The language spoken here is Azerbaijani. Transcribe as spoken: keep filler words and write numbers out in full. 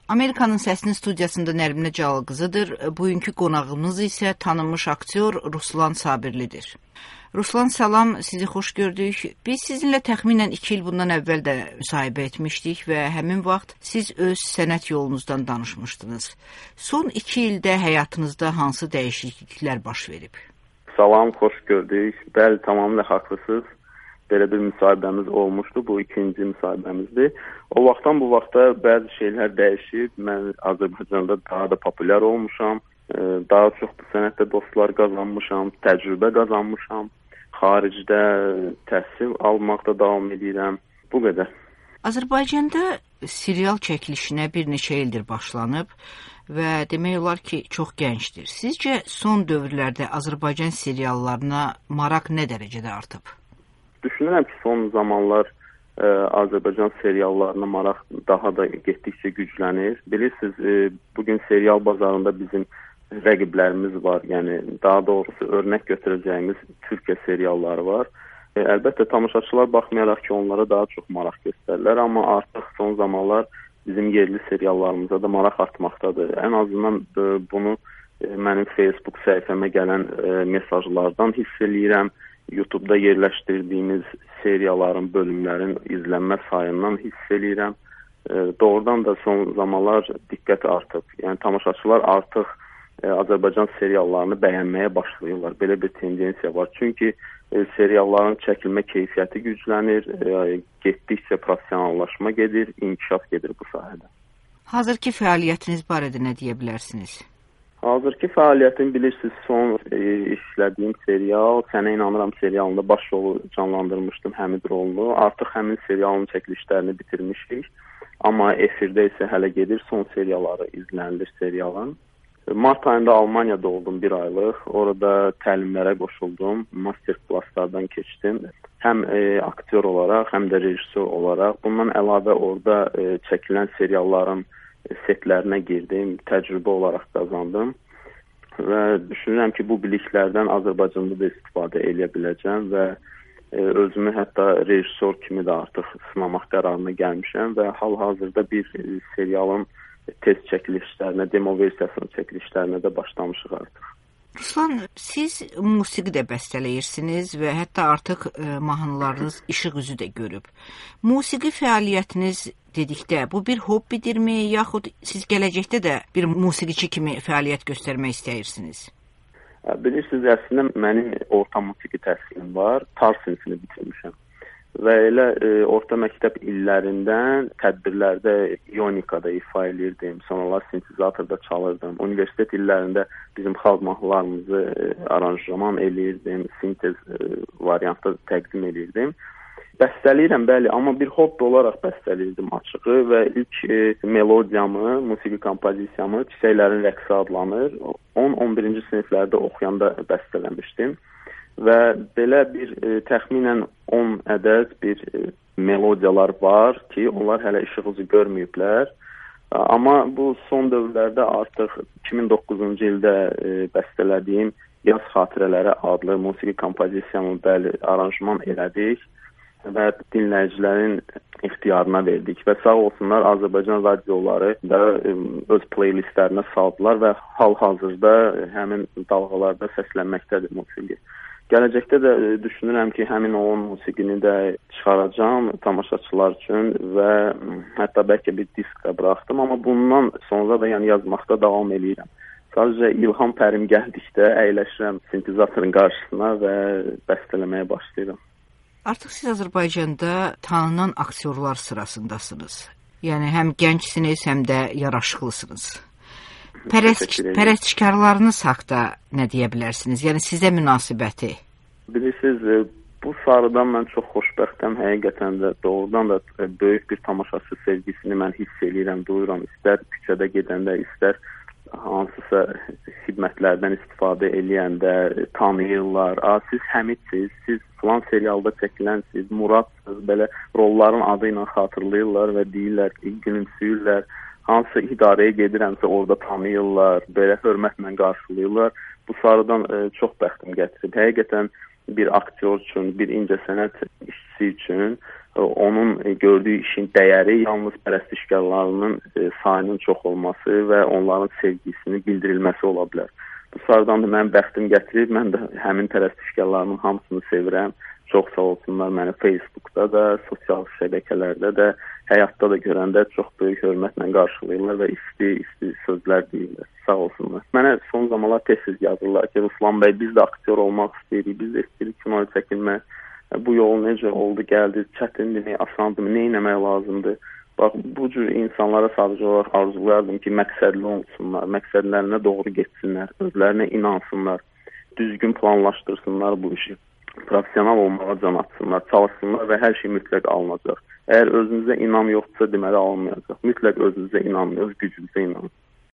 Amerikanın Səsinin studiyasında Nərminə Cəlal-qızıdır. Bugünkü qonağımız isə tanınmış aktyor Ruslan Sabirlidir. Ruslan, salam, sizi xoş gördük. Biz sizinlə təxminən iki il bundan əvvəl də müsahibə etmişdik və həmin vaxt siz öz sənət yolunuzdan danışmışdınız. Son iki ildə həyatınızda hansı dəyişikliklər baş verib? Salam, xoş gördük. Bəli, tamamilə haqlısınız. Belə bir müsahibəmiz olmuşdu. Bu ikinci müsahibəmizdir. O vaxtdan bu vaxta bəzi şeylər dəyişib. Mən Azərbaycanda daha da populyar olmuşam. Daha çox bu sənətdə dostlar qazanmışam, təcrübə qazanmışam. Xaricdə təhsil almaqda davam edirəm. Bu qədər. Azərbaycanda serial çəkilişinə bir neçə ildir başlanıb və demək olar ki, çox gəncdir. Sizcə son dövrlərdə Azərbaycan seriallarına maraq nə dərəcədə artıb? Düşünürəm ki, son zamanlar ə, Azərbaycan seriallarına maraq daha da getdikcə güclənir. Bilirsiniz, ə, bugün serial bazarında bizim rəqiblərimiz var. Yəni, daha doğrusu örnək götürəcəyimiz Türkiyə serialları var. E, əlbəttə, tamaşaçılar baxmayaraq ki, onlara daha çox maraq göstərirlər, amma artıq son zamanlar bizim yerli seriallarımıza da maraq artmaqdadır. Ən azından e, bunu e, mənim Facebook səhifəmə gələn e, mesajlardan hiss eləyirəm. YouTube-da yerləşdirdiyimiz serialların, bölümlərin izlənmə sayından hiss eləyirəm. E, doğrudan da son zamanlar diqqət artıb. Yəni, tamaşaçılar artıq e, Azərbaycan seriallarını bəyənməyə başlayırlar. Belə bir tendensiya var. Çünki e, serialların çəkilmə keyfiyyəti güclənir, e, getdikcə professionallaşma gedir, inkişaf gedir bu sahədə. Hazırki fəaliyyətiniz barədə nə deyə bilərsiniz? Hazırki fəaliyyətim bilirsiniz, son e, işlədiyim serial, Sənə İnanıram serialında baş rolu canlandırmışdım Həmid rolunu. Artıq həmin serialın çəkilişlərini bitirmişik. Amma efirdə isə hələ gedir, son serialları izlənilir serialın. Mart ayında Almaniyada oldum bir aylıq. Orada təlimlərə qoşuldum, master klasslardan keçdim. Həm e, aktyor olaraq, həm də rejissor olaraq. Bundan əlavə orada e, çəkilən serialların setlərinə girdim, təcrübə olaraq qazandım və düşünürəm ki, bu biliklərdən Azərbaycanda da istifadə edə biləcəm və e, özümü hətta rejissor kimi də artıq sınamaq qərarına gəlmişəm və hal-hazırda bir e, serialın test çəkilişlərinə, demo versiyasının çəkilişlərinə də başlamışıq artıq. Ruslan, siz musiqi də bəstələyirsiniz və hətta artıq e, mahnılarınız işıq üzü də görüb. Musiqi fəaliyyətiniz dedikdə bu bir hobbidirmi, yaxud siz gələcəkdə də bir musiqiçi kimi fəaliyyət göstərmək istəyirsiniz? Bilirsiniz, əslində mənim orta musiqi təhsilim var, tar sinifini bitirmişəm. Və elə e, orta məktəb illərindən tədbirlərdə ionikada ifa edirdim, sonralar sintezatorda çalırdım. Universitet illərində bizim xalq mahnılarımızı e, aranjman edirdim, sintez e, variantda təqdim edirdim. Bəstələyirəm, bəli, amma bir hobbi olaraq bəstələyirdim açığı və ilk e, melodiyamı, musiqi kompozisiyamı Çiçəklərin rəqsi adlanır. on on birinci siniflərdə oxuyanda bəstələmişdim. Və belə bir e, təxminən on ədəd bir e, melodiyalar var ki, onlar hələ işıq üzü görməyiblər. Amma bu son dövrlərdə artıq iki min doqquzuncu ildə e, bəstələdiyim Yaz Xatirələri adlı musiqi kompozisiyamı bəli aranjman elədik və dinləyicilərin ixtiyarına verdik və sağ olsunlar Azərbaycan radioları da e, öz playlistlərinə saldılar və hal-hazırda həmin dalğalarda səslənməkdədir musiqi. Gələcəkdə də düşünürəm ki, həmin o musiqini də çıxaracağam tamaşaçılar üçün və hətta bəlkə bir diska buraxdım, amma bundan sonra da yəni yazmaqda davam edirəm. Sadəcə ilham pərim gəldikdə əyləşirəm sintezatorun qarşısına və bəstələməyə başlayıram. Artıq siz Azərbaycanda tanınan aktyorlar sırasındasınız. Yəni həm gəncsiniz, həm də yaraşıqlısınız. Pərəst, pərəstişkarlarınız haqda nə deyə bilərsiniz? Yəni sizə münasibəti? Bilirsiniz, bu sarıdan mən çox xoşbəxtəm. Həqiqətən də doğrudan da böyük bir tamaşaçı sevgisini mən hiss eləyirəm, duyuram. İstər küçədə gedəndə, istər hansısa xidmətlərdən istifadə eləyəndə tanıyırlar. A, siz Həmidsiniz, siz filan serialda çəkilənsiz, Muradsınız, belə rolların adı ilə xatırlayırlar və deyirlər ki, gülümsüyürlər. Hansı idarəyə gedirəmsə orada tanıyırlar, belə hörmətlə qarşılayırlar. Bu sarıdan e, çox bəxtim gətirib. Həqiqətən bir aktyor üçün, bir incəsənət işçisi üçün onun gördüyü işin dəyəri yalnız pərəstişkarlarının sayının çox olması və onların sevgisini bildirilməsi ola bilər. Bu sarıdan da mənim bəxtim gətirib, mən də həmin pərəstişkarlarının hamısını sevirəm. Çox sağ olsunlar məni Facebookda da, sosial şəbəkələrdə də, həyatda da görəndə çox böyük hörmətlə qarşılayırlar və isti-isti sözlər deyirlər. Sağ olsunlar. Mənə son zamanlar tez-tez yazırlar ki, Ruslan bəy, biz də aktyor olmaq istəyirik, biz də istəyirik kinoya çəkilmək. Bu yol necə oldu, gəldi, çətindir, asandır, nə etmək lazımdır? Bax, bu cür insanlara sadəcə olaraq arzulayardım ki, məqsədli olsunlar, məqsədlərinə doğru getsinlər, özlərinə inansınlar, düzgün planlaşdırsınlar bu işi. Profesional olmağa can atsınlar, çalışsınlar və hər şey mütləq alınacaq. Əgər özünüzə inam yoxdursa, deməli alınmayacaq. Mütləq özünüzə inanın, öz gücünüzə inanın.